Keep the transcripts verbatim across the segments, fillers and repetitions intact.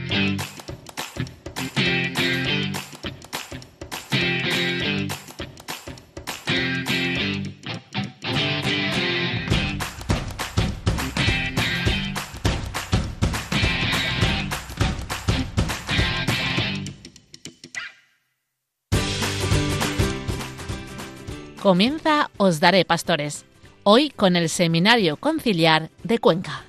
Comienza Os Daré Pastores, hoy con el Seminario Conciliar de Cuenca.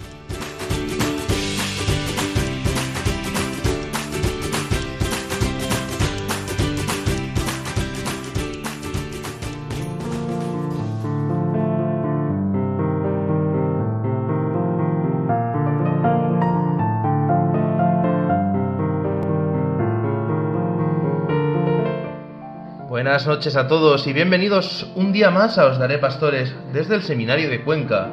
Buenas noches a todos y bienvenidos un día más a Os Daré Pastores desde el Seminario de Cuenca.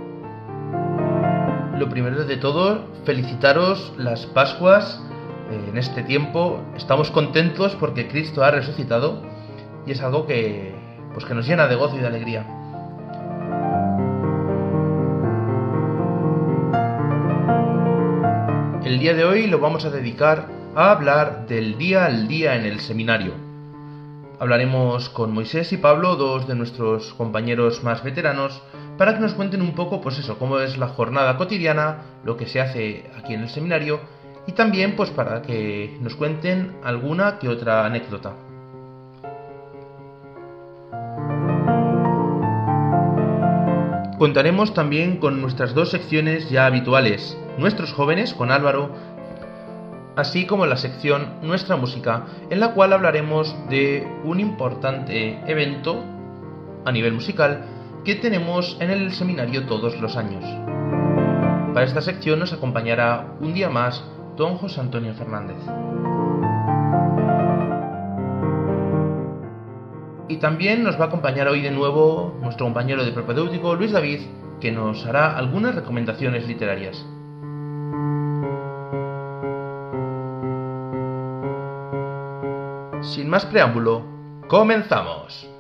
Lo primero de todo, felicitaros las Pascuas. En este tiempo estamos contentos porque Cristo ha resucitado y es algo que, pues que nos llena de gozo y de alegría. El día de hoy lo vamos a dedicar a hablar del día al día en el seminario. Hablaremos con Moisés y Pablo, dos de nuestros compañeros más veteranos, para que nos cuenten un poco, pues eso, cómo es la jornada cotidiana, lo que se hace aquí en el seminario, y también, pues para que nos cuenten alguna que otra anécdota. Contaremos también con nuestras dos secciones ya habituales, Nuestros Jóvenes con Álvaro, así como la sección Nuestra Música, en la cual hablaremos de un importante evento a nivel musical que tenemos en el seminario todos los años. Para esta sección nos acompañará un día más don José Antonio Fernández. Y también nos va a acompañar hoy de nuevo nuestro compañero de propedéutico Luis David, que nos hará algunas recomendaciones literarias. Sin más preámbulo, ¡comenzamos!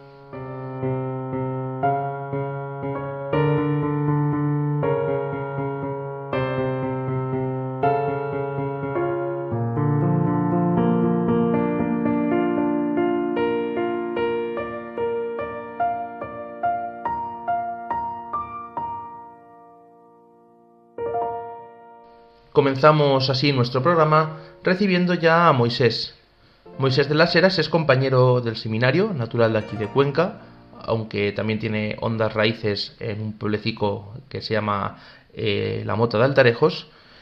Comenzamos así nuestro programa recibiendo ya a Moisés. Moisés de las Heras es compañero del seminario, natural de aquí de Cuenca, aunque también tiene hondas raíces en un pueblecico que se llama eh, La Mota de Altarejos,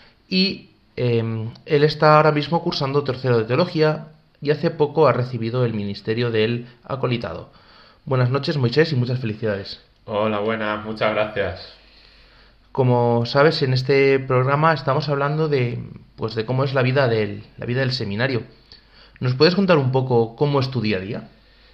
y eh, él está ahora mismo cursando tercero de teología y hace poco ha recibido el ministerio del acolitado. Buenas noches, Moisés, y muchas felicidades. Hola, buenas, muchas gracias. Como sabes, en este programa estamos hablando de, pues, de cómo es la vida del, la vida del seminario. ¿Nos puedes contar un poco cómo es tu día a día?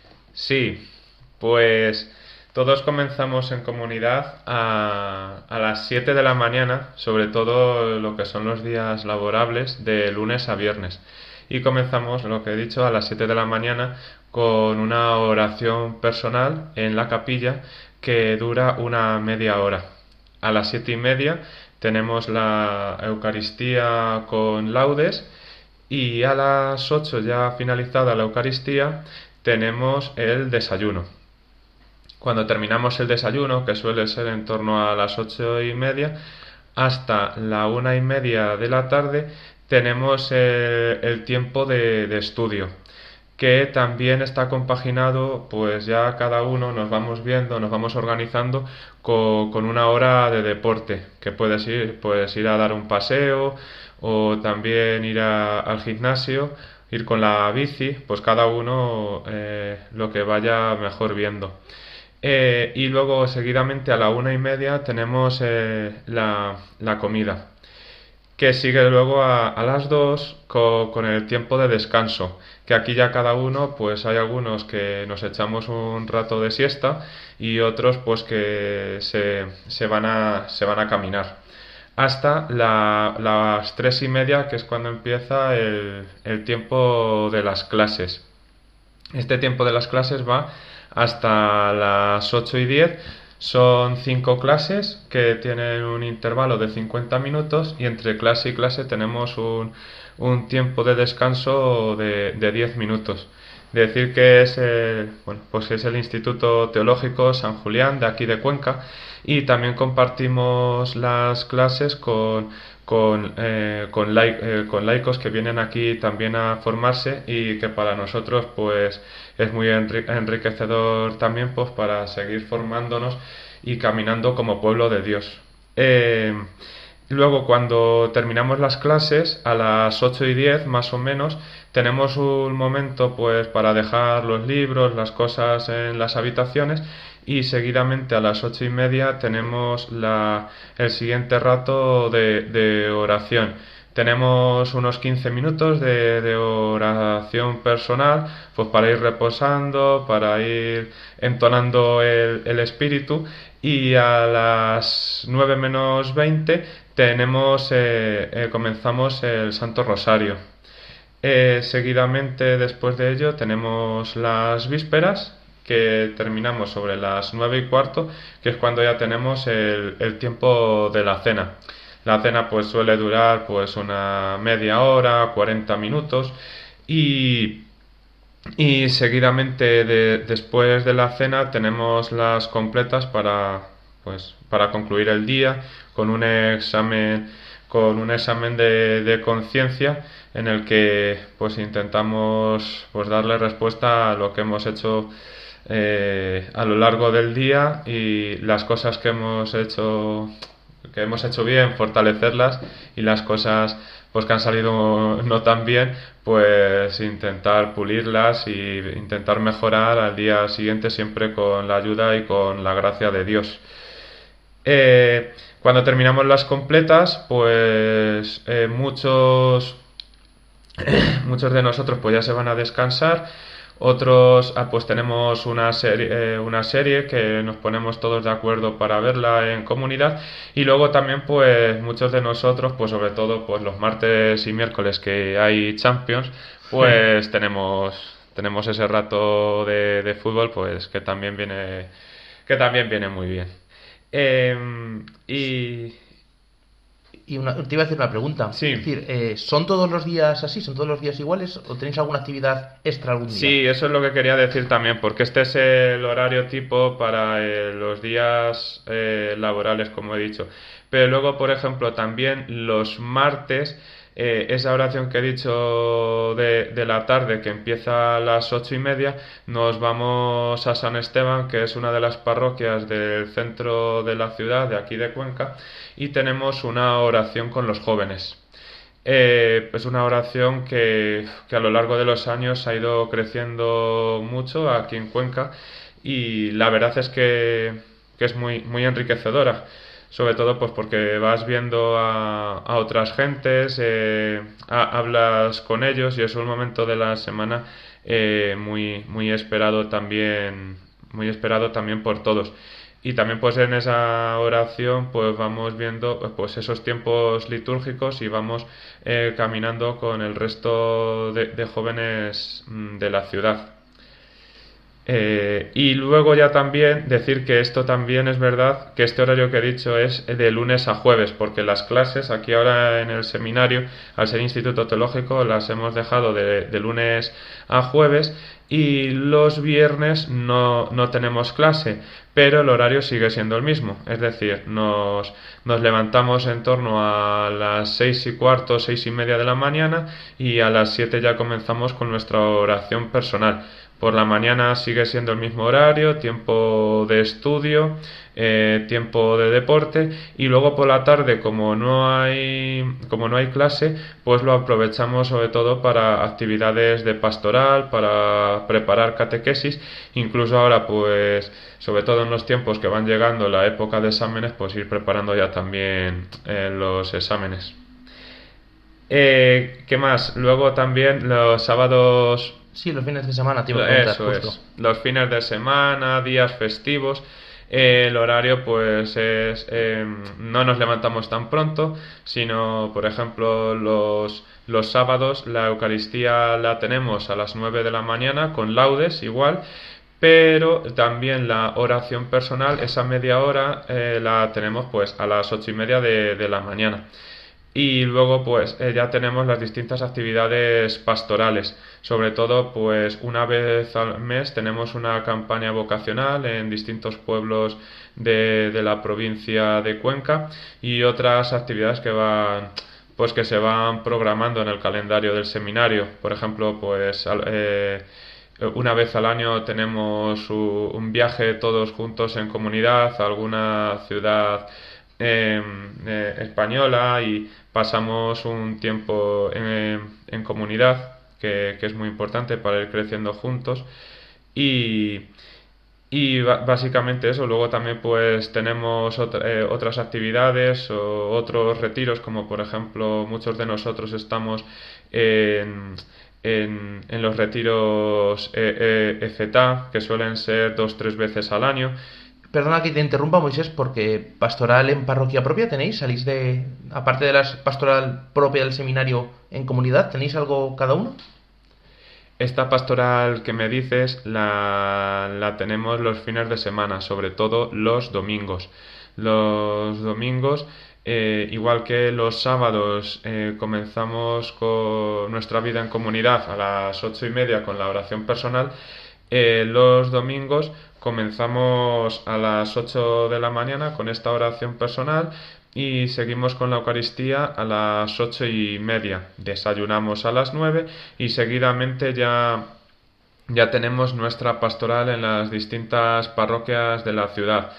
Sí, pues todos comenzamos en comunidad a, a las siete de la mañana, sobre todo lo que son los días laborables, de lunes a viernes. Y comenzamos, lo que he dicho, a las siete de la mañana con una oración personal en la capilla que dura una media hora. A las siete y media tenemos la Eucaristía con laudes. Y a las ocho, ya finalizada la Eucaristía, tenemos el desayuno. Cuando terminamos el desayuno, que suele ser en torno a las ocho y media, hasta la una y media de la tarde, tenemos el, el tiempo de, de estudio, que también está compaginado, pues ya cada uno nos vamos viendo, nos vamos organizando con, con una hora de deporte, que puedes ir, puedes ir a dar un paseo, o también ir a, al gimnasio, ir con la bici, pues cada uno eh, lo que vaya mejor viendo. Eh, y luego seguidamente a la una y media tenemos eh, la, la comida, que sigue luego a, a las dos con, con el tiempo de descanso, que aquí ya cada uno, pues hay algunos que nos echamos un rato de siesta y otros pues que se, se, van, a, se van a caminar. Hasta la, las tres y media, que es cuando empieza el, el tiempo de las clases. Este tiempo de las clases va hasta las ocho y diez, Son cinco clases que tienen un intervalo de cincuenta minutos y entre clase y clase tenemos un, un tiempo de descanso de, de diez minutos. Decir que es, el, bueno, pues es el Instituto Teológico San Julián de aquí de Cuenca, y también compartimos las clases con, con, eh, con, lai, eh, con laicos que vienen aquí también a formarse, y que para nosotros pues es muy enriquecedor también, pues para seguir formándonos y caminando como pueblo de Dios. Eh, Luego, cuando terminamos las clases, a las ocho y diez más o menos, tenemos un momento pues para dejar los libros, las cosas en las habitaciones, y seguidamente a las ocho y media tenemos la, el siguiente rato de, de oración. Tenemos unos quince minutos de, de oración personal, pues para ir reposando, para ir entonando el, el espíritu, y a las nueve menos veinte tenemos, eh, eh, comenzamos el Santo Rosario. Eh, seguidamente, después de ello, tenemos las vísperas, que terminamos sobre las nueve y cuarto, que es cuando ya tenemos el, el tiempo de la cena. La cena pues suele durar pues una media hora, cuarenta minutos, y, y seguidamente de, después de la cena tenemos las completas para, pues, para concluir el día con un examen, con un examen de, de conciencia, en el que pues intentamos pues darle respuesta a lo que hemos hecho eh, a lo largo del día, y las cosas que hemos hecho que hemos hecho bien, fortalecerlas, y las cosas pues que han salido no tan bien, pues intentar pulirlas y intentar mejorar al día siguiente, siempre con la ayuda y con la gracia de Dios. Eh, cuando terminamos las completas, pues eh, muchos muchos de nosotros pues ya se van a descansar. Otros, ah, pues tenemos una serie, eh, una serie que nos ponemos todos de acuerdo para verla en comunidad, y luego también pues muchos de nosotros, pues sobre todo pues los martes y miércoles que hay Champions, pues sí. tenemos tenemos ese rato de, de fútbol, pues que también viene que también viene muy bien. Eh, y Y una, te iba a hacer una pregunta. Sí. Es decir, eh, ¿son todos los días así? ¿Son todos los días iguales? ¿O tenéis alguna actividad extra algún día? Sí, eso es lo que quería decir también, porque este es el horario tipo para eh, los días eh, laborales, como he dicho. Pero luego, por ejemplo, también los martes, eh, esa oración que he dicho de, de la tarde, que empieza a las ocho y media, nos vamos a San Esteban, que es una de las parroquias del centro de la ciudad, de aquí de Cuenca, y tenemos una oración con los jóvenes. Eh, es una oración que, que a lo largo de los años ha ido creciendo mucho aquí en Cuenca, y la verdad es que, que es muy, muy enriquecedora, sobre todo pues porque vas viendo a, a otras gentes, eh, a, hablas con ellos, y es un momento de la semana eh, muy, muy esperado también, muy esperado también por todos. Y también pues en esa oración pues vamos viendo pues esos tiempos litúrgicos, y vamos eh, caminando con el resto de, de jóvenes de la ciudad. Eh, y luego ya también decir que esto también es verdad, que este horario que he dicho es de lunes a jueves, porque las clases aquí ahora en el seminario, al ser Instituto Teológico, las hemos dejado de, de lunes a jueves, y los viernes no, no tenemos clase, pero el horario sigue siendo el mismo, es decir, nos, nos levantamos en torno a las seis y cuarto, seis y media de la mañana, y a las siete ya comenzamos con nuestra oración personal. Por la mañana sigue siendo el mismo horario, tiempo de estudio, eh, tiempo de deporte, y luego por la tarde, como no hay como no hay clase, pues lo aprovechamos sobre todo para actividades de pastoral, para preparar catequesis, incluso ahora pues sobre todo en los tiempos que van llegando la época de exámenes, pues ir preparando ya también eh, los exámenes. Eh, ¿qué más? Luego también los sábados... Sí, los fines de semana, te iba a preguntar, Eso justo. es. Los fines de semana, días festivos, eh, el horario pues es... Eh, no nos levantamos tan pronto, sino, por ejemplo, los, los sábados la Eucaristía la tenemos a las nueve de la mañana, con laudes igual, pero también la oración personal, esa media hora, eh, la tenemos pues a las ocho y media de, de la mañana. Y luego pues eh, ya tenemos las distintas actividades pastorales. Sobre todo pues una vez al mes tenemos una campaña vocacional en distintos pueblos de, de la provincia de Cuenca, y otras actividades que van pues que se van programando en el calendario del seminario. Por ejemplo, pues eh, una vez al año tenemos un viaje todos juntos en comunidad a alguna ciudad eh, eh, española, y pasamos un tiempo en, en comunidad, que, que es muy importante para ir creciendo juntos. Y, y básicamente eso. Luego también pues tenemos otra, eh, otras actividades o otros retiros, como por ejemplo muchos de nosotros estamos en, en, en los retiros eh, eh, F T A, que suelen ser dos tres veces al año. Perdona que te interrumpa, Moisés, porque pastoral en parroquia propia tenéis, salís de, aparte de la pastoral propia del seminario en comunidad, ¿tenéis algo cada uno? Esta pastoral que me dices la, la tenemos los fines de semana, sobre todo los domingos. Los domingos, eh, igual que los sábados, eh, comenzamos con nuestra vida en comunidad a las ocho y media con la oración personal. Eh, los domingos comenzamos a las ocho de la mañana con esta oración personal y seguimos con la Eucaristía a las ocho y media. Desayunamos a las nueve y seguidamente ya, ya tenemos nuestra pastoral en las distintas parroquias de la ciudad.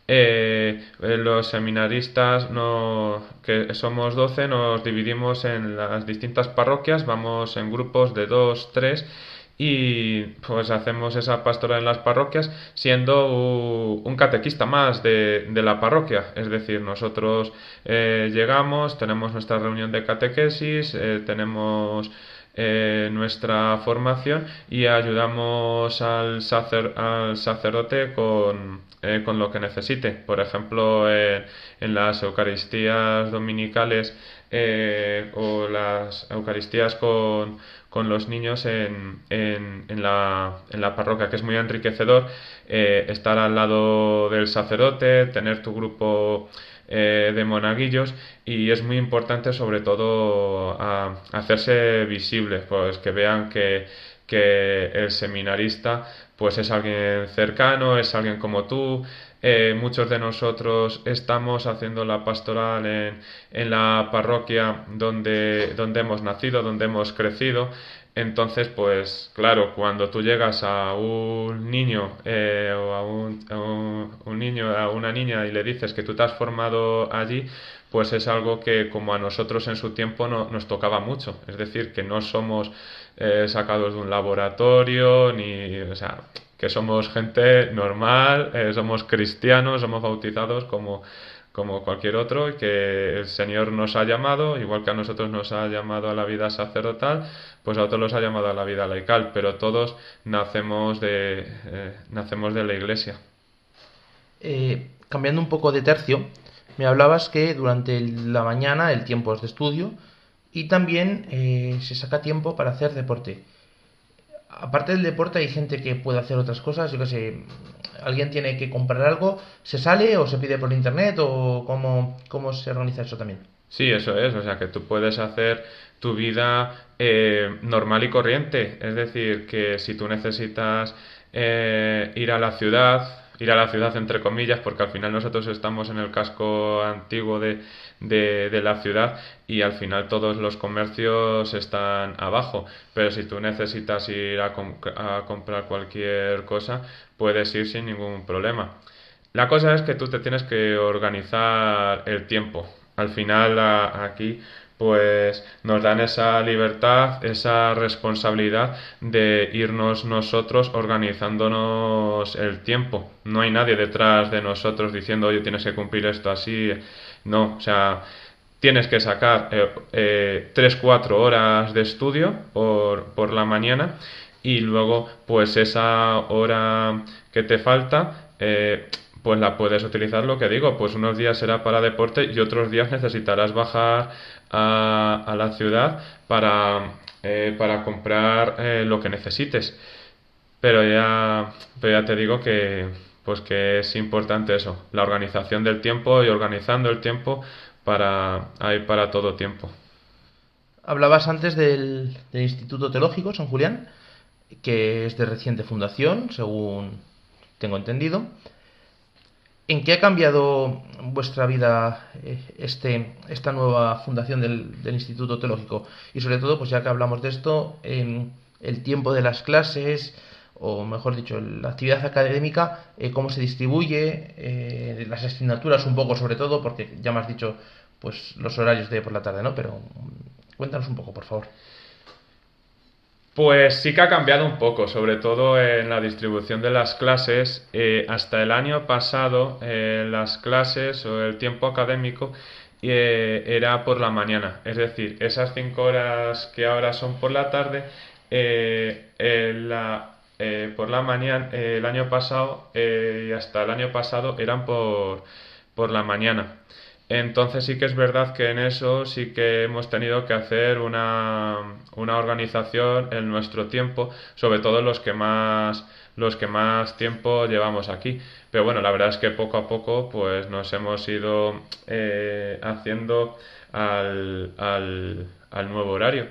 Eh, los seminaristas, no, que somos doce, nos dividimos en las distintas parroquias, vamos en grupos de dos, tres, y pues hacemos esa pastoral en las parroquias, siendo un catequista más de, de la parroquia. Es decir, nosotros eh, llegamos, tenemos nuestra reunión de catequesis, eh, tenemos eh, nuestra formación y ayudamos al, sacer, al sacerdote con, eh, con lo que necesite. Por ejemplo, eh, en las Eucaristías dominicales eh, o las Eucaristías con con los niños en, en, en, la, en la parroquia, que es muy enriquecedor eh, estar al lado del sacerdote, tener tu grupo eh, de monaguillos, y es muy importante sobre todo a, a hacerse visible, pues que vean que, que el seminarista pues es alguien cercano, es alguien como tú. Eh, muchos de nosotros estamos haciendo la pastoral en, en la parroquia donde, donde hemos nacido, donde hemos crecido. Entonces, pues claro, cuando tú llegas a un niño eh, o a un, a un, un niño, a una niña, y le dices que tú te has formado allí, pues es algo que como a nosotros en su tiempo no, nos tocaba mucho. Es decir, que no somos eh, sacados de un laboratorio, ni, o sea, que somos gente normal, eh, somos cristianos, somos bautizados como, como cualquier otro, y que el Señor nos ha llamado, igual que a nosotros nos ha llamado a la vida sacerdotal, pues a otros los ha llamado a la vida laical, pero todos nacemos de, eh, nacemos de la Iglesia. Eh, cambiando un poco de tercio, me hablabas que durante la mañana el tiempo es de estudio y también eh, se saca tiempo para hacer deporte. Aparte del deporte hay gente que puede hacer otras cosas, yo qué sé, alguien tiene que comprar algo, ¿se sale o se pide por internet o cómo, cómo se organiza eso también? Sí, eso es, o sea que tú puedes hacer tu vida eh, normal y corriente, es decir, que si tú necesitas eh, ir a la ciudad, ir a la ciudad entre comillas, porque al final nosotros estamos en el casco antiguo de, de, de la ciudad y al final todos los comercios están abajo, pero si tú necesitas ir a, com- a comprar cualquier cosa, puedes ir sin ningún problema. La cosa es que tú te tienes que organizar el tiempo. Al final a, aquí pues nos dan esa libertad, esa responsabilidad de irnos nosotros organizándonos el tiempo. No hay nadie detrás de nosotros diciendo, oye, tienes que cumplir esto así. No, o sea, tienes que sacar eh, eh, tres cuatro horas de estudio por, por la mañana, y luego pues esa hora que te falta eh, pues la puedes utilizar, lo que digo, pues unos días será para deporte y otros días necesitarás bajar a, a la ciudad para, eh, para comprar eh, lo que necesites. pero ya, pero ya te digo que, pues que es importante eso, la organización del tiempo y organizando el tiempo para, hay para todo tiempo. Hablabas antes del, del Instituto Teológico San Julián, que es de reciente fundación, según tengo entendido. ¿En qué ha cambiado vuestra vida eh, este, esta nueva fundación del, del Instituto Teológico? Y sobre todo, pues ya que hablamos de esto, en el tiempo de las clases, o mejor dicho, la actividad académica, eh, cómo se distribuye, eh, las asignaturas un poco sobre todo, porque ya me has dicho pues los horarios de por la tarde, ¿no? Pero cuéntanos un poco, por favor. Pues sí que ha cambiado un poco, sobre todo en la distribución de las clases. Eh, hasta el año pasado, eh, las clases o el tiempo académico eh, era por la mañana. Es decir, esas cinco horas que ahora son por la tarde, eh, eh, la, eh, por la mañana, eh, el año pasado eh, y hasta el año pasado eran por, por la mañana. Entonces sí que es verdad que en eso sí que hemos tenido que hacer una, una organización en nuestro tiempo, sobre todo los que más los que más tiempo llevamos aquí. Pero bueno, la verdad es que poco a poco pues nos hemos ido eh, haciendo al, al, al nuevo horario.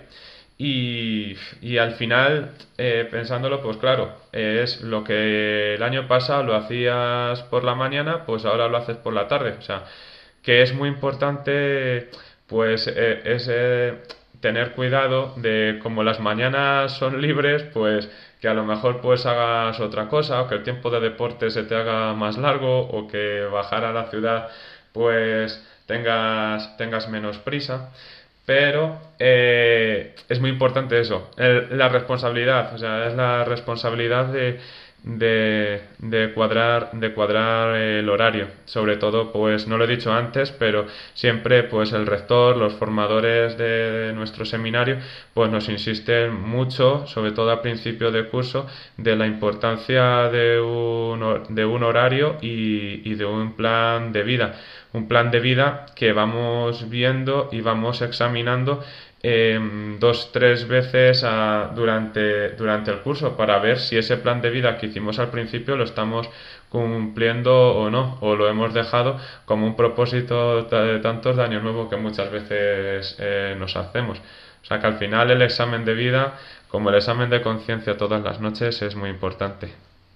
Y, y al final, eh, pensándolo, pues claro, eh, es lo que el año pasado lo hacías por la mañana, pues ahora lo haces por la tarde. O sea, que es muy importante pues eh, es eh, tener cuidado de como las mañanas son libres, pues que a lo mejor pues hagas otra cosa o que el tiempo de deporte se te haga más largo o que bajar a la ciudad pues tengas, tengas menos prisa. Pero eh, es muy importante eso, el, la responsabilidad, o sea, es la responsabilidad de, de, de cuadrar de cuadrar el horario. Sobre todo, pues no lo he dicho antes, pero siempre pues el rector, los formadores de, de nuestro seminario, pues nos insisten mucho, sobre todo al principio de curso, de la importancia de un, de un horario y, y de un plan de vida. Un plan de vida que vamos viendo y vamos examinando eh, dos, tres veces a, durante, durante el curso para ver si ese plan de vida que hicimos al principio lo estamos cumpliendo o no, o lo hemos dejado como un propósito de tantos de año nuevo que muchas veces eh, nos hacemos. O sea que al final el examen de vida, como el examen de conciencia todas las noches, es muy importante.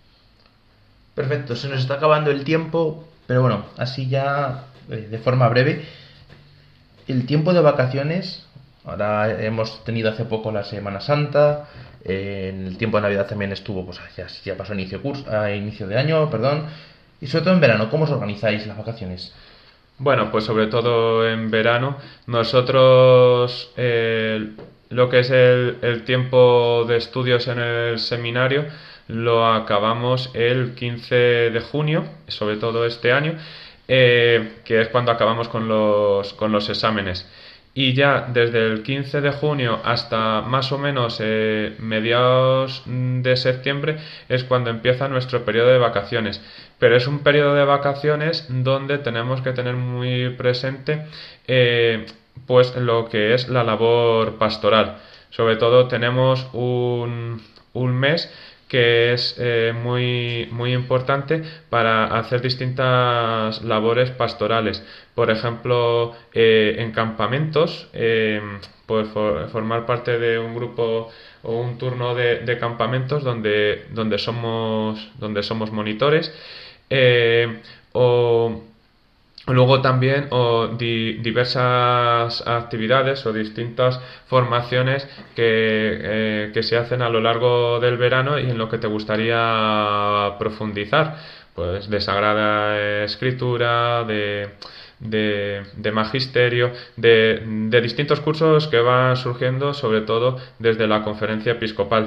Perfecto, se nos está acabando el tiempo, pero bueno, así ya eh, de forma breve, el tiempo de vacaciones, ahora hemos tenido hace poco la Semana Santa, eh, en el tiempo de Navidad también estuvo, pues ya, ya pasó inicio, curso, a inicio de año, perdón, y sobre todo en verano, ¿cómo os organizáis las vacaciones? Bueno, pues sobre todo en verano, nosotros eh, lo que es el, el tiempo de estudios en el seminario lo acabamos el quince de junio, sobre todo este año, eh, que es cuando acabamos con los, con los exámenes. Y ya desde el quince de junio hasta más o menos eh, mediados de septiembre es cuando empieza nuestro periodo de vacaciones. Pero es un periodo de vacaciones donde tenemos que tener muy presente eh, pues lo que es la labor pastoral. Sobre todo tenemos un, un mes que es eh, muy, muy importante para hacer distintas labores pastorales. Por ejemplo, eh, en campamentos, eh, pues for, formar parte de un grupo o un turno de, de campamentos donde, donde, somos, donde somos monitores, eh, o luego también o di, diversas actividades o distintas formaciones que, eh, que se hacen a lo largo del verano y en lo que te gustaría profundizar, pues de Sagrada Escritura, de, de, de magisterio, de, de distintos cursos que van surgiendo sobre todo desde la Conferencia Episcopal.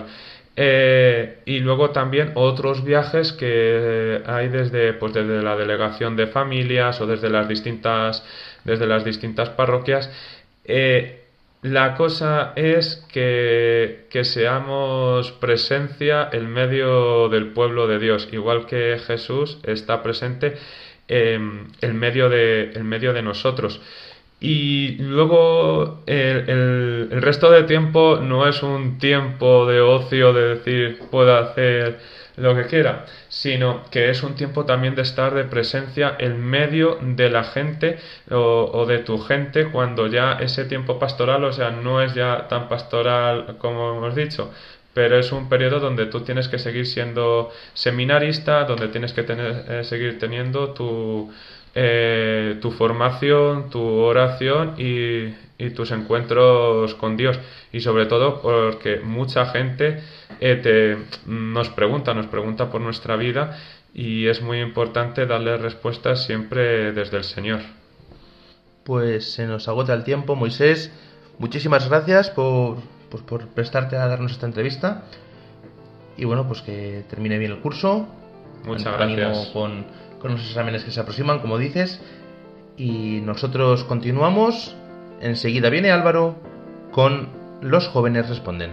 Eh, y luego también otros viajes que hay desde, pues desde la delegación de familias o desde las distintas, desde las distintas parroquias. Eh, la cosa es que, que seamos presencia en medio del pueblo de Dios, igual que Jesús está presente eh, en medio de, en medio de nosotros. Y luego el, el, el resto de tiempo no es un tiempo de ocio de decir puedo hacer lo que quiera, sino que es un tiempo también de estar de presencia en medio de la gente o, o de tu gente, cuando ya ese tiempo pastoral, o sea, no es ya tan pastoral como hemos dicho, pero es un periodo donde tú tienes que seguir siendo seminarista, donde tienes que tener, eh, seguir teniendo tu, eh, tu formación, tu oración y, y tus encuentros con Dios. Y sobre todo porque mucha gente eh, te, nos pregunta, nos pregunta por nuestra vida, y es muy importante darle respuestas siempre desde el Señor. Pues se nos agota el tiempo, Moisés. Muchísimas gracias por, pues por prestarte a darnos esta entrevista. Y bueno, pues que termine bien el curso. Muchas Ánimo gracias. Con, con los exámenes que se aproximan, como dices. Y nosotros continuamos. Enseguida viene Álvaro con Los jóvenes responden.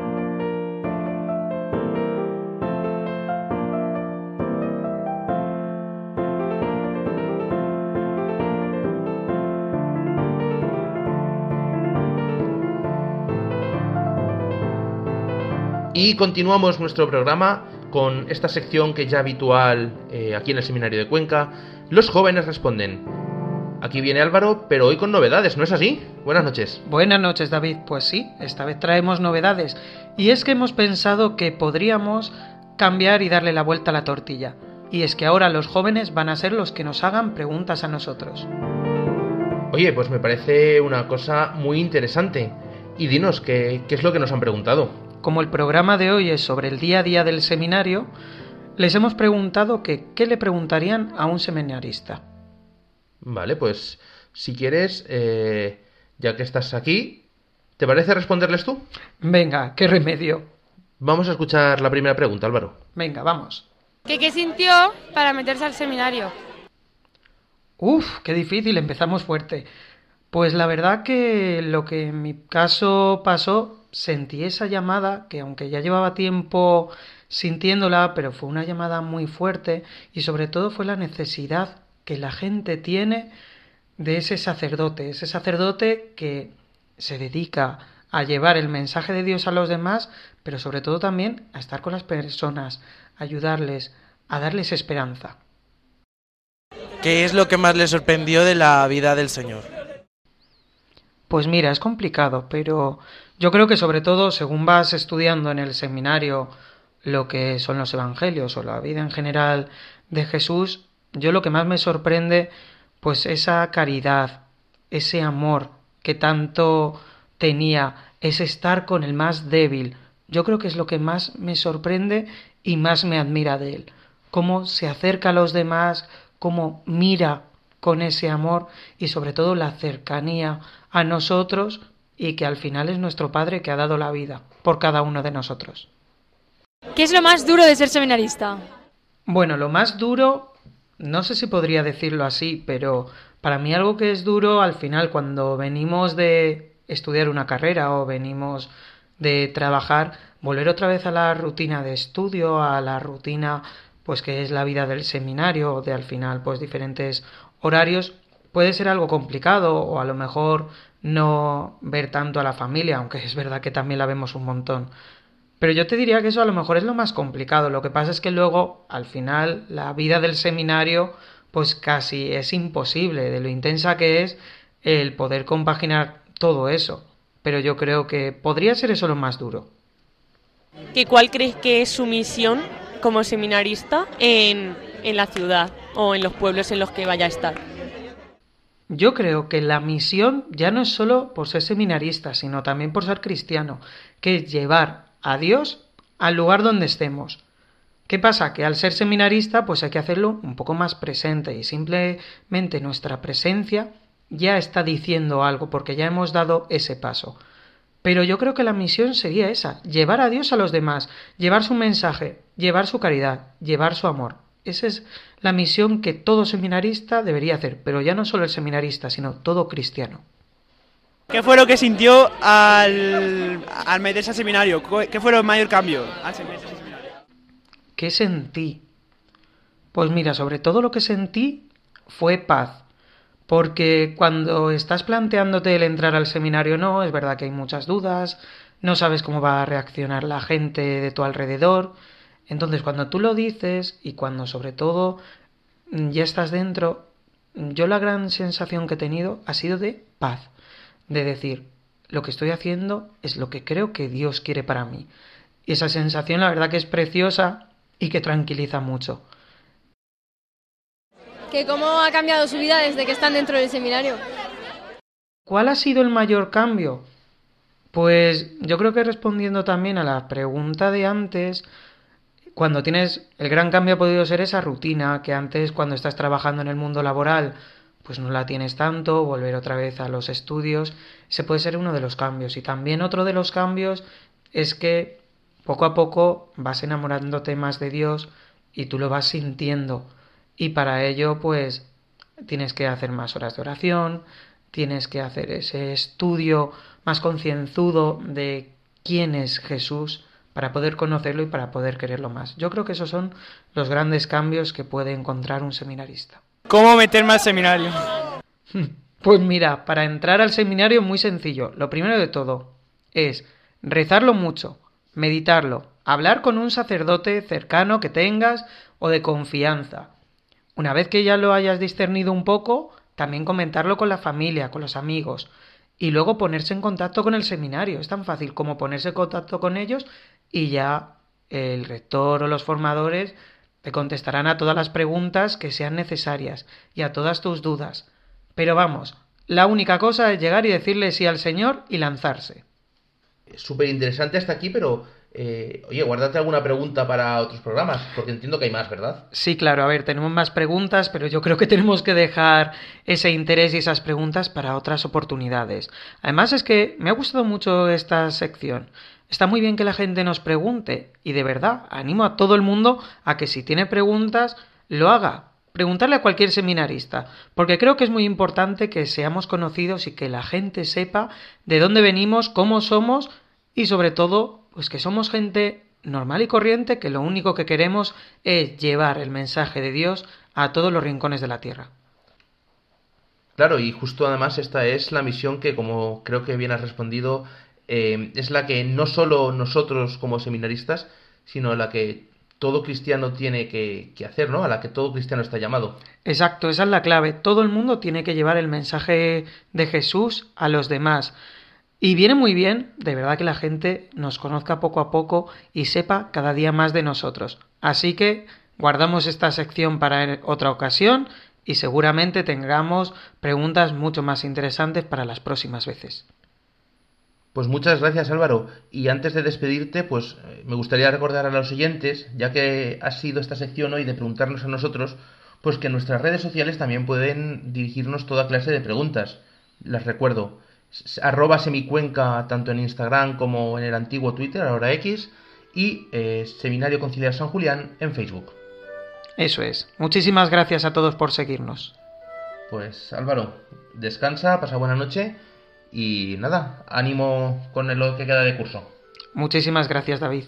Y continuamos nuestro programa con esta sección que es ya habitual eh, aquí en el Seminario de Cuenca, Los jóvenes responden. Aquí viene Álvaro, pero hoy con novedades, ¿no es así? Buenas noches. Buenas noches, David. Pues sí, esta vez traemos novedades. Y es que hemos pensado que podríamos cambiar y darle la vuelta a la tortilla. Y es que ahora los jóvenes van a ser los que nos hagan preguntas a nosotros. Oye, pues me parece una cosa muy interesante. Y dinos, ¿qué, qué es lo que nos han preguntado? Como el programa de hoy es sobre el día a día del seminario, les hemos preguntado que qué le preguntarían a un seminarista. Vale, pues si quieres, eh, ya que estás aquí, ¿te parece responderles tú? Venga, qué remedio. Vamos a escuchar la primera pregunta, Álvaro. Venga, vamos. ¿Qué, qué sintió para meterse al seminario? Uf, qué difícil, empezamos fuerte. Pues la verdad que lo que en mi caso pasó, sentí esa llamada, que aunque ya llevaba tiempo sintiéndola, pero fue una llamada muy fuerte, y sobre todo fue la necesidad que la gente tiene de ese sacerdote, ese sacerdote que se dedica a llevar el mensaje de Dios a los demás, pero sobre todo también a estar con las personas, a ayudarles, a darles esperanza. ¿Qué es lo que más le sorprendió de la vida del Señor? Pues mira, es complicado, pero yo creo que sobre todo según vas estudiando en el seminario lo que son los evangelios o la vida en general de Jesús, yo lo que más me sorprende, pues esa caridad, ese amor que tanto tenía, ese estar con el más débil. Yo creo que es lo que más me sorprende y más me admira de él. Cómo se acerca a los demás, cómo mira con ese amor y sobre todo la cercanía a nosotros, y que al final es nuestro Padre que ha dado la vida por cada uno de nosotros. ¿Qué es lo más duro de ser seminarista? Bueno, lo más duro, no sé si podría decirlo así, pero para mí algo que es duro al final cuando venimos de estudiar una carrera o venimos de trabajar, volver otra vez a la rutina de estudio, a la rutina pues que es la vida del seminario, de al final pues diferentes horarios, puede ser algo complicado, o a lo mejor no ver tanto a la familia, aunque es verdad que también la vemos un montón. Pero yo te diría que eso a lo mejor es lo más complicado. Lo que pasa es que luego, al final, la vida del seminario pues casi es imposible, de lo intensa que es el poder compaginar todo eso. Pero yo creo que podría ser eso lo más duro. ¿Y cuál crees que es su misión como seminarista en, en la ciudad o en los pueblos en los que vaya a estar? Yo creo que la misión ya no es solo por ser seminarista, sino también por ser cristiano, que es llevar a Dios al lugar donde estemos. ¿Qué pasa? Que al ser seminarista pues hay que hacerlo un poco más presente, y simplemente nuestra presencia ya está diciendo algo porque ya hemos dado ese paso. Pero yo creo que la misión sería esa, llevar a Dios a los demás, llevar su mensaje, llevar su caridad, llevar su amor. Esa es la misión que todo seminarista debería hacer, pero ya no solo el seminarista, sino todo cristiano. ¿Qué fue lo que sintió al, al meterse al seminario? ¿Qué fue el mayor cambio al meterse al seminario? ¿Qué sentí? Pues mira, sobre todo lo que sentí fue paz, Porque cuando estás planteándote el entrar al seminario o no, es verdad que hay muchas dudas, no sabes cómo va a reaccionar la gente de tu alrededor. Entonces, cuando tú lo dices y cuando sobre todo ya estás dentro, yo la gran sensación que he tenido ha sido de paz, de decir, lo que estoy haciendo es lo que creo que Dios quiere para mí. Y esa sensación la verdad que es preciosa y que tranquiliza mucho. ¿Que cómo ha cambiado su vida desde que están dentro del seminario? ¿Cuál ha sido el mayor cambio? Pues yo creo que respondiendo también a la pregunta de antes, cuando tienes, el gran cambio ha podido ser esa rutina que antes cuando estás trabajando en el mundo laboral pues no la tienes tanto, volver otra vez a los estudios, ese puede ser uno de los cambios. Y también otro de los cambios es que poco a poco vas enamorándote más de Dios y tú lo vas sintiendo. Y para ello pues tienes que hacer más horas de oración, tienes que hacer ese estudio más concienzudo de quién es Jesús para poder conocerlo y para poder quererlo más. Yo creo que esos son los grandes cambios que puede encontrar un seminarista. ¿Cómo meterme al seminario? Pues mira, para entrar al seminario muy sencillo. Lo primero de todo es rezarlo mucho, meditarlo, hablar con un sacerdote cercano que tengas o de confianza. Una vez que ya lo hayas discernido un poco, también comentarlo con la familia, con los amigos, y luego ponerse en contacto con el seminario. Es tan fácil como ponerse en contacto con ellos y ya el rector o los formadores te contestarán a todas las preguntas que sean necesarias y a todas tus dudas. Pero vamos, la única cosa es llegar y decirle sí al Señor y lanzarse. Súper interesante hasta aquí, pero eh, oye, guárdate alguna pregunta para otros programas, porque entiendo que hay más, ¿verdad? Sí, claro, a ver, tenemos más preguntas, pero yo creo que tenemos que dejar ese interés y esas preguntas para otras oportunidades. Además es que me ha gustado mucho esta sección. Está muy bien que la gente nos pregunte y de verdad animo a todo el mundo a que si tiene preguntas lo haga. Preguntarle a cualquier seminarista, porque creo que es muy importante que seamos conocidos y que la gente sepa de dónde venimos, cómo somos y sobre todo pues que somos gente normal y corriente que lo único que queremos es llevar el mensaje de Dios a todos los rincones de la tierra. Claro, y justo además esta es la misión que, como creo que bien has respondido, eh, es la que no solo nosotros como seminaristas, sino la que todo cristiano tiene que, que hacer, ¿no? A la que todo cristiano está llamado. Exacto, esa es la clave. Todo el mundo tiene que llevar el mensaje de Jesús a los demás. Y viene muy bien, de verdad, que la gente nos conozca poco a poco y sepa cada día más de nosotros. Así que guardamos esta sección para otra ocasión y seguramente tengamos preguntas mucho más interesantes para las próximas veces. Pues muchas gracias, Álvaro. Y antes de despedirte, pues me gustaría recordar a los oyentes, ya que ha sido esta sección hoy de preguntarnos a nosotros, pues que en nuestras redes sociales también pueden dirigirnos toda clase de preguntas. Las recuerdo, arroba semicuenca tanto en Instagram como en el antiguo Twitter, ahora X, y eh, Seminario Conciliar San Julián en Facebook. Eso es. Muchísimas gracias a todos por seguirnos. Pues Álvaro, descansa, pasa buena noche. Y nada, ánimo con lo que queda de curso. Muchísimas gracias, David.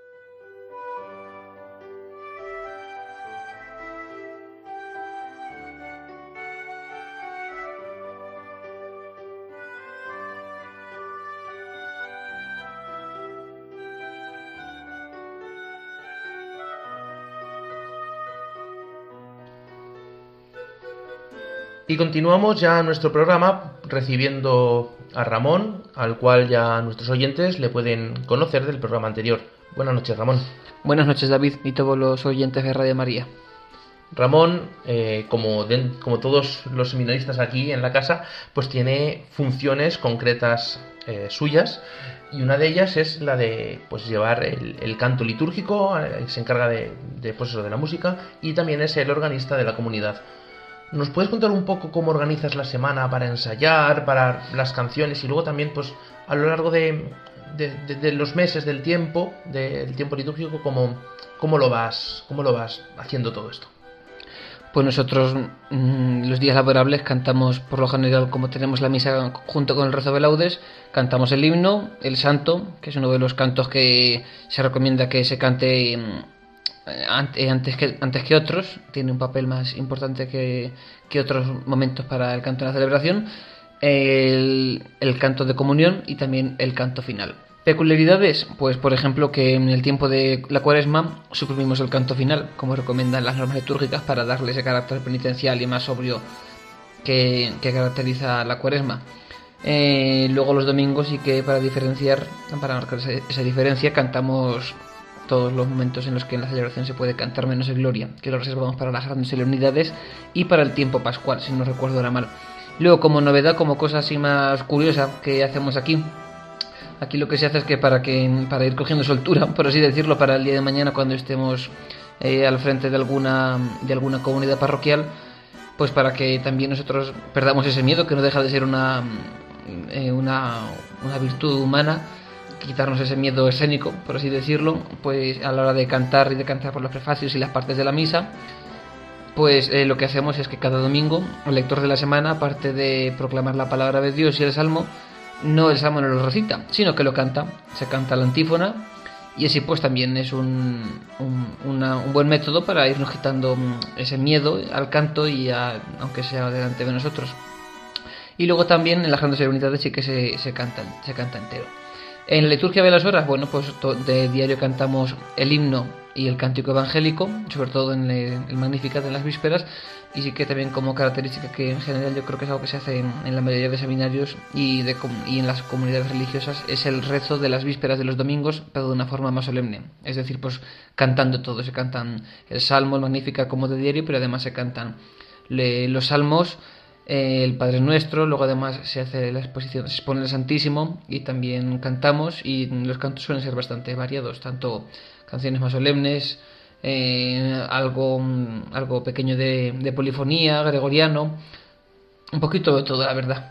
Y continuamos ya nuestro programa recibiendo a Ramón, al cual ya nuestros oyentes le pueden conocer del programa anterior. Buenas noches, Ramón. Buenas noches, David, y todos los oyentes de Radio María. Ramón, eh, como, de, como todos los seminaristas aquí en la casa, pues tiene funciones concretas eh, suyas, y una de ellas es la de pues llevar el, el canto litúrgico, eh, se encarga de, de, pues eso, de la música, y también es el organista de la comunidad. ¿Nos puedes contar un poco cómo organizas la semana para ensayar, para las canciones y luego también pues a lo largo de, de, de, de los meses del tiempo, del tiempo litúrgico, cómo, cómo, lo vas, cómo lo vas haciendo todo esto? Pues nosotros mmm, los días laborables cantamos por lo general, como tenemos la misa junto con el rezo de laudes, cantamos el himno, el santo, que es uno de los cantos que se recomienda que se cante mmm, antes que, antes que otros, tiene un papel más importante que, que otros momentos para el canto en la celebración, el, el canto de comunión y también el canto final. Peculiaridades, pues por ejemplo que en el tiempo de la Cuaresma suprimimos el canto final, como recomiendan las normas litúrgicas, para darle ese carácter penitencial y más sobrio que, que caracteriza la Cuaresma. Eh, luego los domingos sí que para diferenciar, para marcar esa, esa diferencia, cantamos todos los momentos en los que en la celebración se puede cantar menos de gloria, que lo reservamos para las grandes solemnidades y para el tiempo pascual, si no recuerdo ahora mal. Luego, como novedad, como cosa así más curiosa que hacemos aquí, aquí lo que se hace es que para que para ir cogiendo soltura, por así decirlo, para el día de mañana cuando estemos eh, al frente de alguna de alguna comunidad parroquial, pues para que también nosotros perdamos ese miedo, que no deja de ser una eh, una, una virtud humana, quitarnos ese miedo escénico, por así decirlo, pues a la hora de cantar y de cantar por los prefacios y las partes de la misa, pues eh, lo que hacemos es que cada domingo el lector de la semana, aparte de proclamar la palabra de Dios y el salmo, no el salmo no lo recita, sino que lo canta, se canta la antífona, y así pues también es un, un, una, un buen método para irnos quitando ese miedo al canto, y a, aunque sea delante de nosotros. Y luego también en las grandes solemnidades sí que se, se, canta, se canta entero. En la liturgia de las horas, bueno, pues de diario cantamos el himno y el cántico evangélico, sobre todo en el, el Magnificat de las vísperas, y sí que también como característica que en general yo creo que es algo que se hace en, en la mayoría de seminarios y, de, y en las comunidades religiosas, es el rezo de las vísperas de los domingos, pero de una forma más solemne, es decir, pues cantando todo, se cantan el salmo, el Magnificat como de diario, pero además se cantan le, los salmos, Eh, el Padre Nuestro, luego además se hace la exposición, se expone el Santísimo y también cantamos, y los cantos suelen ser bastante variados, tanto canciones más solemnes, eh, algo, algo pequeño de, de polifonía, gregoriano, un poquito de todo, la verdad.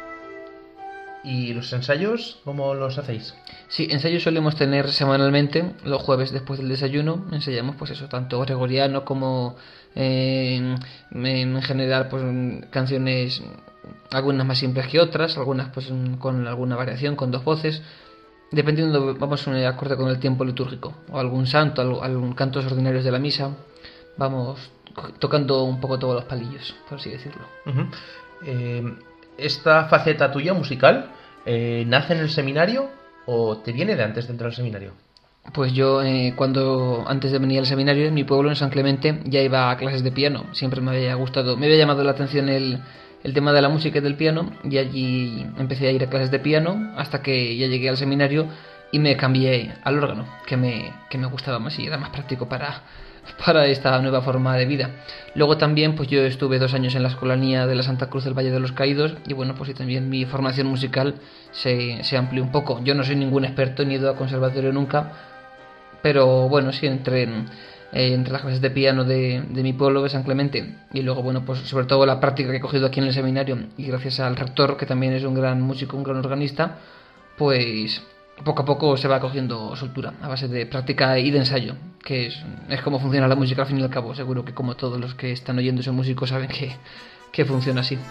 ¿Y los ensayos cómo los hacéis? Sí, ensayos solemos tener semanalmente, los jueves después del desayuno, ensayamos pues eso, tanto gregoriano como eh, en general pues canciones, algunas más simples que otras, algunas pues con alguna variación, con dos voces, dependiendo, vamos a un acorde con el tiempo litúrgico, o algún santo, algún, algún cantos ordinarios de la misa, vamos tocando un poco todos los palillos, por así decirlo. Uh-huh. eh, ¿Esta faceta tuya musical eh, nace en el seminario o te viene de antes de entrar al seminario? Pues yo eh, cuando antes de venir al seminario en mi pueblo, en San Clemente, ya iba a clases de piano. Siempre me había gustado, me había llamado la atención el, el tema de la música y del piano, y allí empecé a ir a clases de piano hasta que ya llegué al seminario y me cambié al órgano, que me, que me gustaba más y era más práctico para, para esta nueva forma de vida. Luego también pues yo estuve dos años en la Escolanía de la Santa Cruz del Valle de los Caídos, y bueno, pues y también mi formación musical se, se amplió un poco. Yo no soy ningún experto ni he ido a conservatorio nunca, pero bueno, sí entré en, eh, entre las clases de piano de, de mi pueblo, de San Clemente, y luego bueno, pues sobre todo la práctica que he cogido aquí en el seminario, y gracias al rector, que también es un gran músico, un gran organista, pues poco a poco se va cogiendo soltura a base de práctica y de ensayo, que es, es como funciona la música al fin y al cabo. Seguro que como todos los que están oyendo son músicos saben que, que funciona así.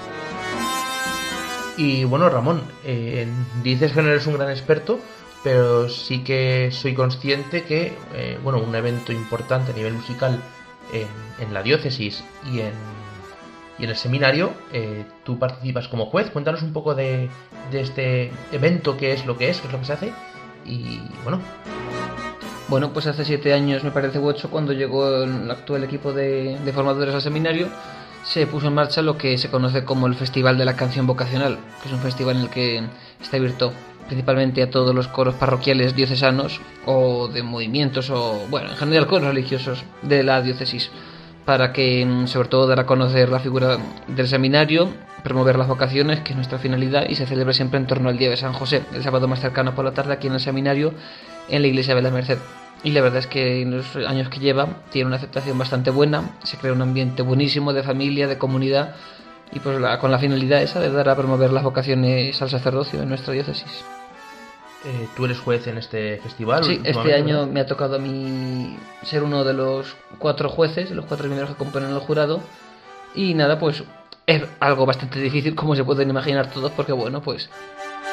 Y bueno, Ramón, eh, dices que no eres un gran experto, pero sí que soy consciente que eh, bueno, un evento importante a nivel musical en, en la diócesis y en, y en el seminario, eh, tú participas como juez. Cuéntanos un poco de, de este evento, qué es lo que es, qué es lo que se hace, y bueno. Bueno, pues hace siete años, me parece, u ocho, cuando llegó el actual equipo de, de formadores al seminario, se puso en marcha lo que se conoce como el Festival de la Canción Vocacional, que es un festival en el que está abierto principalmente a todos los coros parroquiales diocesanos o de movimientos, o bueno, en general coros religiosos de la diócesis, para que sobre todo dar a conocer la figura del seminario, promover las vocaciones, que es nuestra finalidad, y se celebra siempre en torno al día de San José, el sábado más cercano por la tarde aquí en el seminario, en la iglesia de la Merced. Y la verdad es que en los años que lleva tiene una aceptación bastante buena, se crea un ambiente buenísimo de familia, de comunidad, y pues la, con la finalidad esa de dar a promover las vocaciones al sacerdocio en nuestra diócesis. Eh, ¿Tú eres juez en este festival? Sí, este año, ¿verdad?, me ha tocado a mí ser uno de los cuatro jueces, los cuatro primeros que componen el jurado, y nada, pues es algo bastante difícil, como se pueden imaginar todos, porque bueno, pues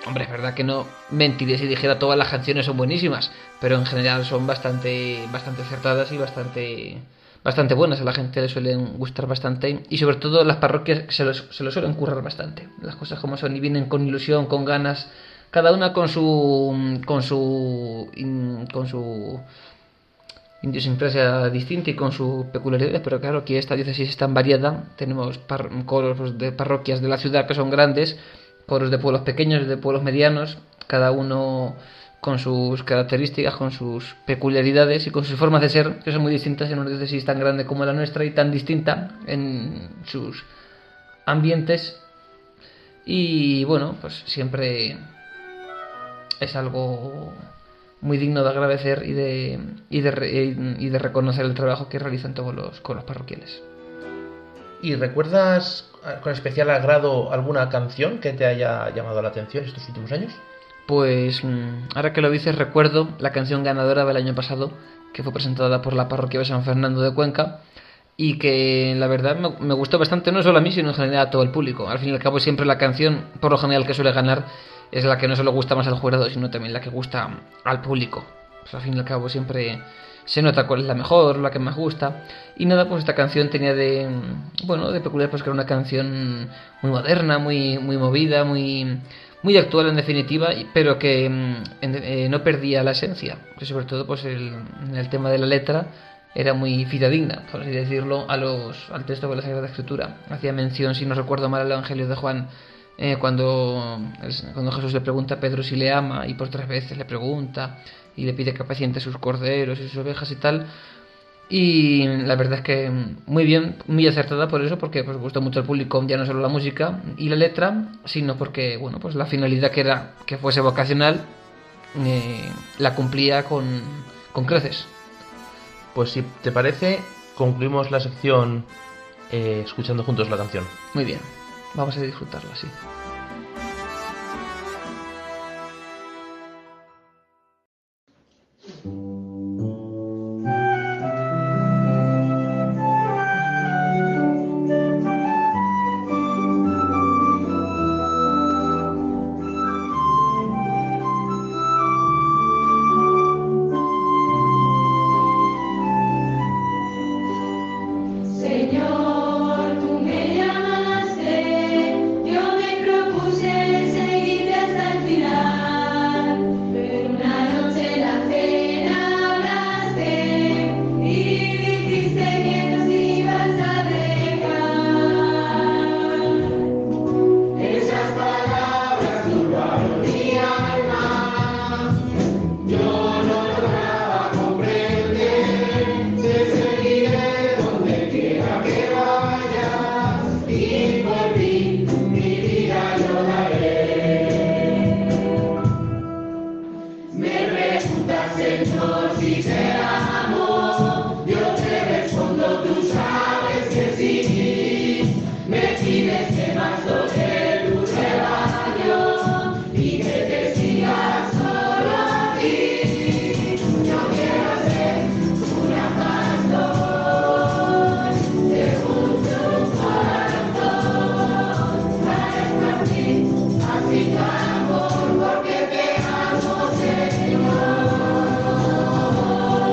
Hombre, es verdad que no mentiré si dijera todas las canciones son buenísimas, pero en general son bastante, bastante acertadas y bastante, bastante buenas. A la gente le suelen gustar bastante y sobre todo las parroquias se los, se lo suelen currar bastante. Las cosas como son y vienen con ilusión, con ganas, cada una con su, con su, con su idiosincrasia distinta y con sus peculiaridades, pero claro, aquí esta diócesis es tan variada. Tenemos par- coros de parroquias de la ciudad que son grandes, coros de pueblos pequeños, de pueblos medianos, cada uno con sus características, con sus peculiaridades y con sus formas de ser, que son muy distintas en una diócesis tan grande como la nuestra y tan distinta en sus ambientes. Y bueno, pues siempre es algo muy digno de agradecer y de, y de, y de reconocer el trabajo que realizan todos los coros parroquiales. ¿Y recuerdas con especial agrado alguna canción que te haya llamado la atención estos últimos años? Pues ahora que lo dices, recuerdo la canción ganadora del año pasado, que fue presentada por la parroquia de San Fernando de Cuenca, y que la verdad me, me gustó bastante, no solo a mí, sino en general a todo el público. Al fin y al cabo, siempre la canción, por lo general, que suele ganar es la que no solo gusta más al jurado, sino también la que gusta al público. Pues al fin y al cabo siempre se nota cuál es la mejor, la que más gusta. Y nada, pues esta canción tenía de, bueno, de peculiar pues que era una canción muy moderna, muy, muy movida, muy, muy actual en definitiva, pero que en, eh, no perdía la esencia. Que sobre todo pues el, el tema de la letra era muy fidedigna, por así decirlo, a los, al texto de la Sagrada Escritura. Hacía mención, si no recuerdo mal, al Evangelio de Juan, eh, cuando, cuando Jesús le pregunta a Pedro si le ama, y por tres veces le pregunta y le pide que apaciente sus corderos y sus ovejas y tal. Y la verdad es que muy bien, muy acertada por eso, porque pues gustó mucho al público, ya no solo la música y la letra, sino porque bueno, pues la finalidad que era que fuese vocacional eh, la cumplía con, con creces. Pues si te parece, concluimos la sección eh, escuchando juntos la canción. Muy bien, vamos a disfrutarla, sí. Señor, tú me llamaste, yo me propuse seguirte hasta el final, pero una noche la cena hablaste y dijiste que nos ibas a dejar. Esas palabras turbaron mi alma, yo no lograba comprender, te seguiré donde quiera que vayas, y por ti mi vida yo daré. Me preguntas, Señor, si será amor, yo te respondo, tú sabes que sí. Me pides que más toque tu rebaño y que te sigas solo a ti. Yo quiero ser una pastor, de juntos corazón, para estar así, así tu amor, porque te amo, Señor.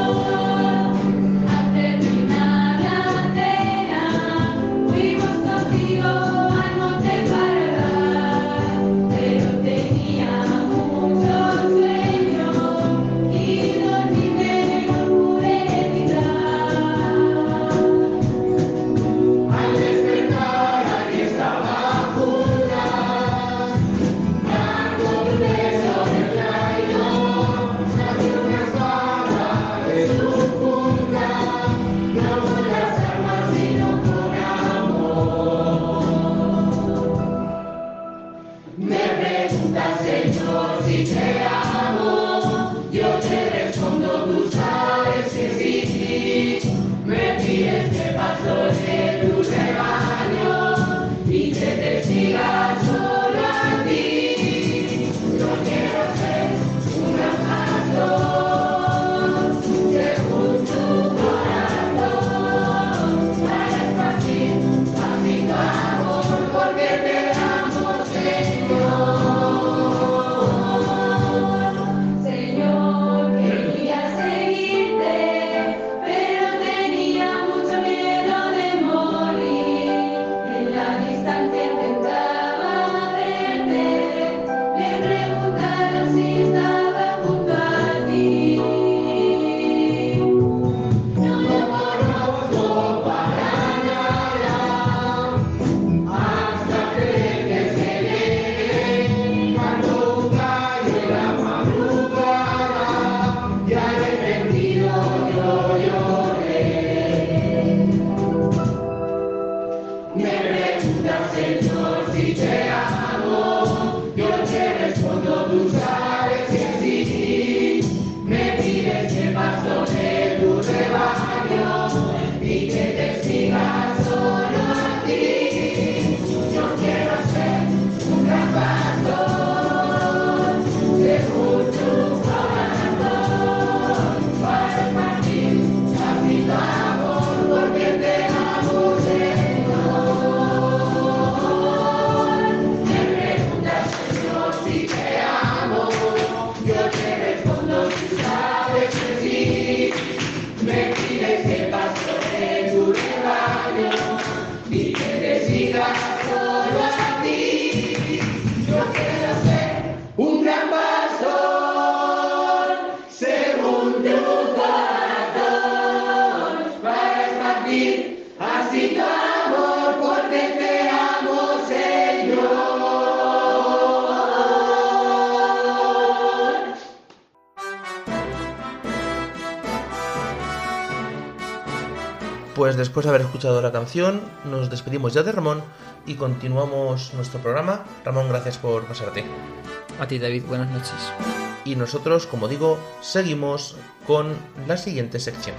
Pues después de haber escuchado la canción, nos despedimos ya de Ramón y continuamos nuestro programa. Ramón, gracias por pasarte. A ti, David, buenas noches. Y nosotros, como digo, seguimos con la siguiente sección.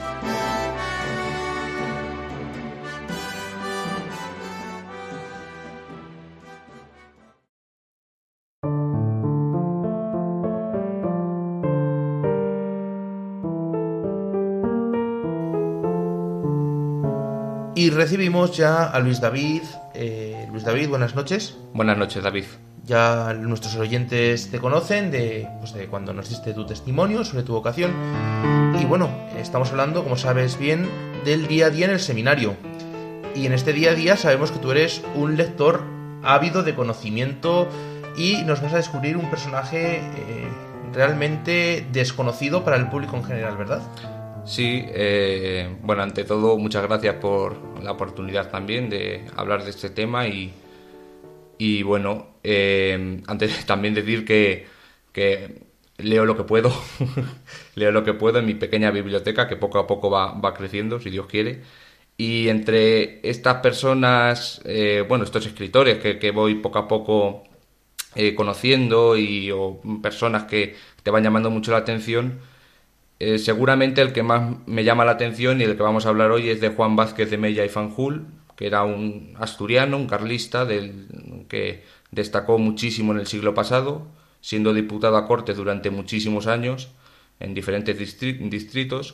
Y recibimos ya a Luis David. Eh, Luis David, buenas noches. Buenas noches, David. Ya nuestros oyentes te conocen de, pues de cuando nos diste tu testimonio sobre tu vocación. Y bueno, estamos hablando, como sabes bien, del día a día en el seminario. Y en este día a día sabemos que tú eres un lector ávido de conocimiento y nos vas a descubrir un personaje eh, realmente desconocido para el público en general, ¿verdad? Sí, eh, bueno, ante todo, muchas gracias por la oportunidad también de hablar de este tema y, y bueno, eh, antes también decir que, que leo lo que puedo, leo lo que puedo en mi pequeña biblioteca que poco a poco va, va creciendo, si Dios quiere, y entre estas personas, eh, bueno, estos escritores que, que voy poco a poco eh, conociendo y o personas que te van llamando mucho la atención, Eh, seguramente el que más me llama la atención y el que vamos a hablar hoy es de Juan Vázquez de Mella y Fanjul, que era un asturiano, un carlista del, que destacó muchísimo en el siglo pasado, siendo diputado a Cortes durante muchísimos años en diferentes distri- distritos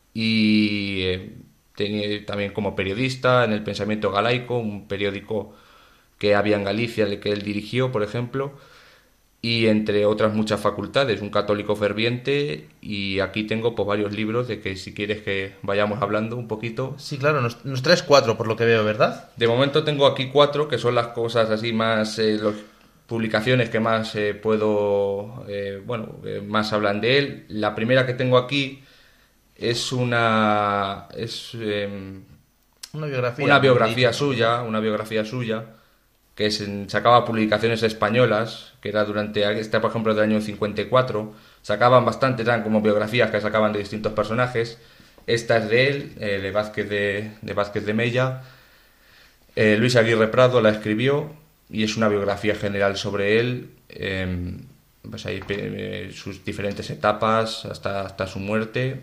y eh, tenía también como periodista en El Pensamiento Galaico, un periódico que había en Galicia, el que él dirigió, por ejemplo, y entre otras muchas facultades, un católico ferviente, y aquí tengo pues varios libros de que si quieres que vayamos hablando un poquito. Sí, claro, nos, nos traes cuatro por lo que veo, ¿verdad? De momento tengo aquí cuatro, que son las cosas así más, eh, las publicaciones que más eh, puedo, eh, bueno, eh, más hablan de él. La primera que tengo aquí es una, es eh, una biografía, una biografía suya, una biografía suya, que se sacaba publicaciones españolas, que era durante, esta por ejemplo del año cincuenta y cuatro, sacaban bastante, eran como biografías que sacaban de distintos personajes. Esta es de él, eh, de Vázquez de, de Vázquez de Mella. Eh, Luis Aguirre Prado la escribió y es una biografía general sobre él, eh, pues hay eh, sus diferentes etapas hasta, hasta su muerte.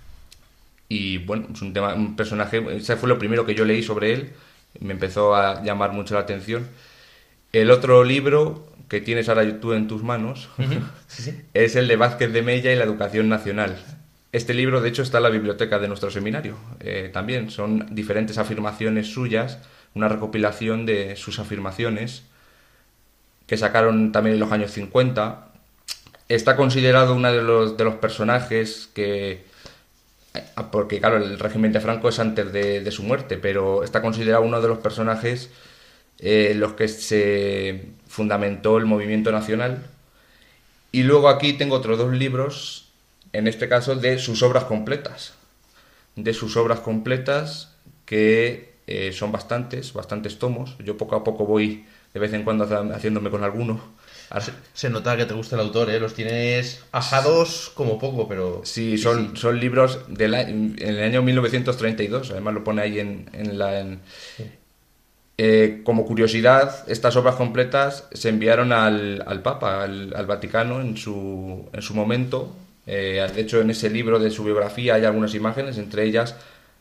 Y bueno, es un tema, un personaje, ese fue lo primero que yo leí sobre él. Me empezó a llamar mucho la atención. El otro libro que tienes ahora tú en tus manos uh-huh. sí, sí. es el de Vázquez de Mella y la educación nacional. Este libro, de hecho, está en la biblioteca de nuestro seminario. Eh, también son diferentes afirmaciones suyas, una recopilación de sus afirmaciones que sacaron también en los años cincuenta. Está considerado uno de los, de los personajes que... porque claro, el régimen de Franco es antes de, de su muerte, pero está considerado uno de los personajes en eh, los que se fundamentó el movimiento nacional. Y luego aquí tengo otros dos libros, en este caso de sus obras completas, de sus obras completas que eh, son bastantes, bastantes tomos. Yo poco a poco voy de vez en cuando haciéndome con alguno. Se, se nota que te gusta el autor, ¿eh? Los tienes ajados como poco, pero... Sí, son, sí. son libros de la, en el año mil novecientos treinta y dos, además lo pone ahí en, en la... En, sí. eh, como curiosidad, estas obras completas se enviaron al, al Papa, al, al Vaticano en su, en su momento. Eh, de hecho, en ese libro de su biografía hay algunas imágenes, entre ellas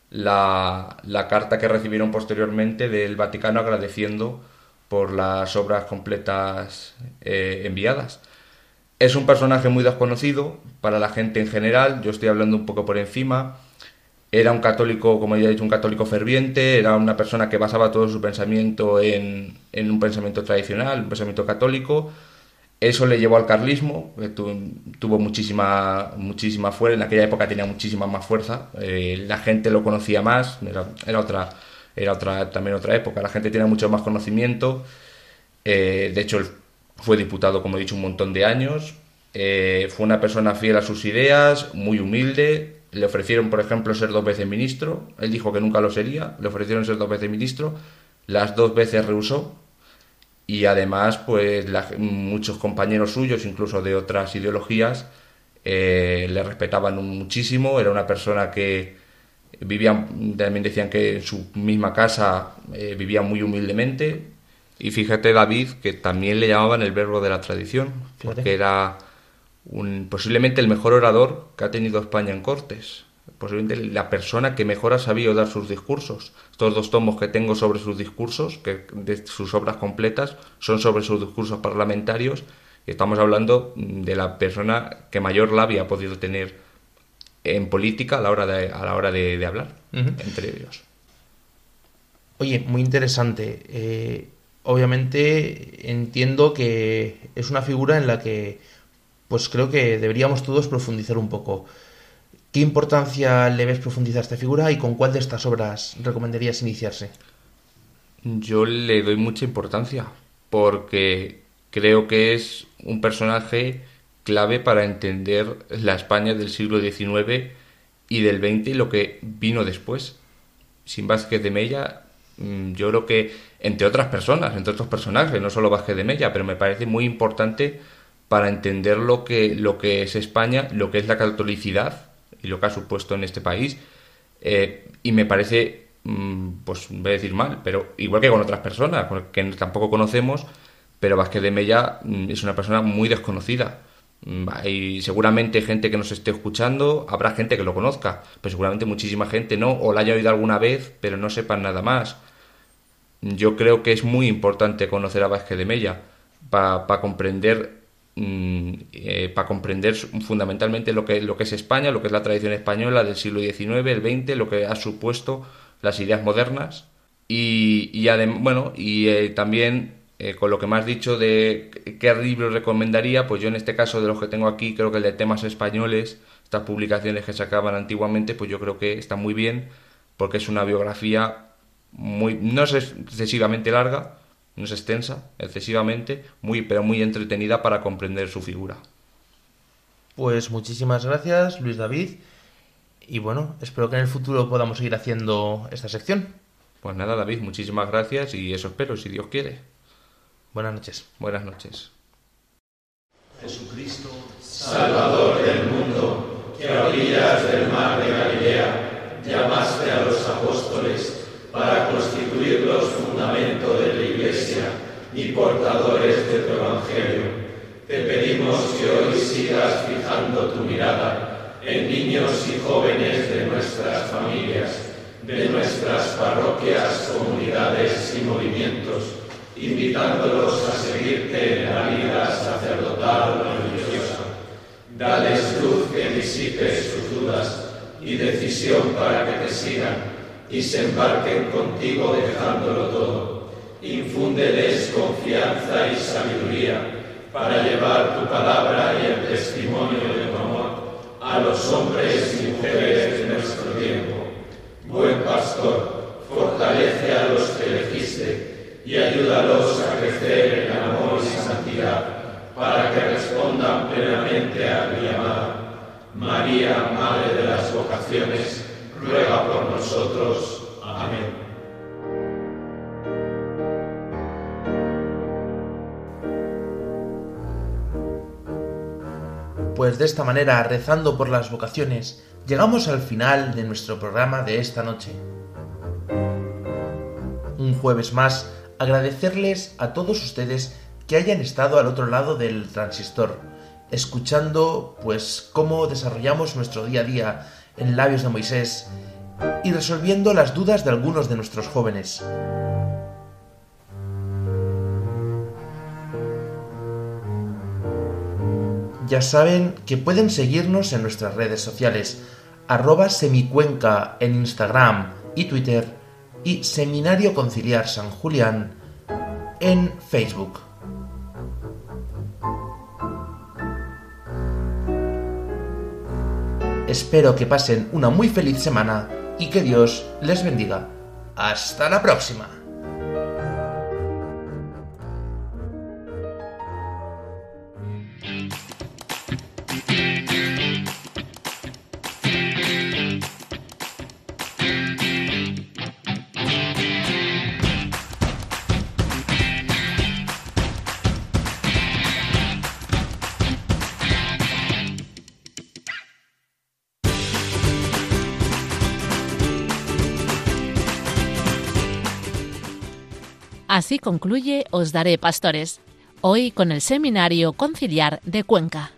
la, la carta que recibieron posteriormente del Vaticano agradeciendo por las obras completas eh, enviadas. Es un personaje muy desconocido para la gente en general, yo estoy hablando un poco por encima. Era un católico, como ya he dicho, un católico ferviente, era una persona que basaba todo su pensamiento en, en un pensamiento tradicional, un pensamiento católico. Eso le llevó al carlismo, que tu, tuvo muchísima, muchísima fuerza, en aquella época tenía muchísima más fuerza, eh, la gente lo conocía más, era, era otra... Era otra, también otra época, la gente tenía mucho más conocimiento, eh, de hecho él fue diputado, como he dicho, un montón de años, eh, fue una persona fiel a sus ideas, muy humilde, le ofrecieron, por ejemplo, ser dos veces ministro, él dijo que nunca lo sería, le ofrecieron ser dos veces ministro, las dos veces rehusó, y además pues la, muchos compañeros suyos, incluso de otras ideologías, eh, le respetaban muchísimo, era una persona que Vivían, también decían que en su misma casa eh, vivían muy humildemente. Y fíjate, David, que también le llamaban el verbo de la tradición, Fíjate. porque era un, posiblemente el mejor orador que ha tenido España en Cortes. Posiblemente la persona que mejor ha sabido dar sus discursos. Estos dos tomos que tengo sobre sus discursos, que de sus obras completas, son sobre sus discursos parlamentarios. Y estamos hablando de la persona que mayor labia ha podido tener en política a la hora de, a la hora de, de hablar, uh-huh. entre ellos. Oye, muy interesante. Eh, obviamente entiendo que es una figura en la que pues creo que deberíamos todos profundizar un poco. ¿Qué importancia le ves profundizar a esta figura y con cuál de estas obras recomendarías iniciarse? Yo le doy mucha importancia porque creo que es un personaje clave para entender la España del siglo diecinueve y del veinte y lo que vino después. Sin Vázquez de Mella, yo creo que, entre otras personas, entre otros personajes, no solo Vázquez de Mella, pero me parece muy importante para entender lo que, lo que es España, lo que es la catolicidad y lo que ha supuesto en este país. Eh, y me parece, pues voy a decir mal, pero igual que con otras personas, que tampoco conocemos, pero Vázquez de Mella es una persona muy desconocida. Hay seguramente gente que nos esté escuchando, habrá gente que lo conozca, pero seguramente muchísima gente no, o la haya oído alguna vez, pero no sepan nada más. Yo creo que es muy importante conocer a Vázquez de Mella para pa comprender eh, para comprender fundamentalmente lo que, lo que es España, lo que es la tradición española del siglo diecinueve, el veinte, lo que ha supuesto las ideas modernas y, y, adem- bueno, y eh, también Eh, con lo que me has dicho de qué libro recomendaría, pues yo en este caso de los que tengo aquí, creo que el de temas españoles, estas publicaciones que sacaban antiguamente, pues yo creo que está muy bien, porque es una biografía muy, no es excesivamente larga, no es extensa, excesivamente, muy, pero muy entretenida para comprender su figura. Pues muchísimas gracias, Luis David, y bueno, espero que en el futuro podamos seguir haciendo esta sección. Pues nada, David, muchísimas gracias y eso espero, si Dios quiere. Buenas noches. Buenas noches. Jesucristo, Salvador del mundo, que a orillas del mar de Galilea llamaste a los apóstoles para constituir los fundamentos de la Iglesia y portadores de tu Evangelio. Te pedimos que hoy sigas fijando tu mirada en niños y jóvenes de nuestras familias, de nuestras parroquias, comunidades y movimientos, invitándolos a seguirte en la vida sacerdotal o religiosa. Dales luz que disipe sus dudas y decisión para que te sigan y se embarquen contigo dejándolo todo. Infúndeles confianza y sabiduría para llevar tu palabra y el testimonio de tu amor a los hombres y mujeres de nuestro tiempo. Buen pastor, fortalece a los que elegiste y ayúdalos a crecer en amor y santidad, para que respondan plenamente a tu llamada. María, Madre de las vocaciones, ruega por nosotros. Amén. Pues de esta manera, rezando por las vocaciones, llegamos al final de nuestro programa de esta noche. Un jueves más, agradecerles a todos ustedes que hayan estado al otro lado del transistor, escuchando pues cómo desarrollamos nuestro día a día en Labios de Moisés y resolviendo las dudas de algunos de nuestros jóvenes. Ya saben que pueden seguirnos en nuestras redes sociales, arroba semicuenca en Instagram y Twitter, y Seminario Conciliar San Julián en Facebook. Espero que pasen una muy feliz semana y que Dios les bendiga. ¡Hasta la próxima! Así concluye Os Daré Pastores, hoy con el Seminario Conciliar de Cuenca.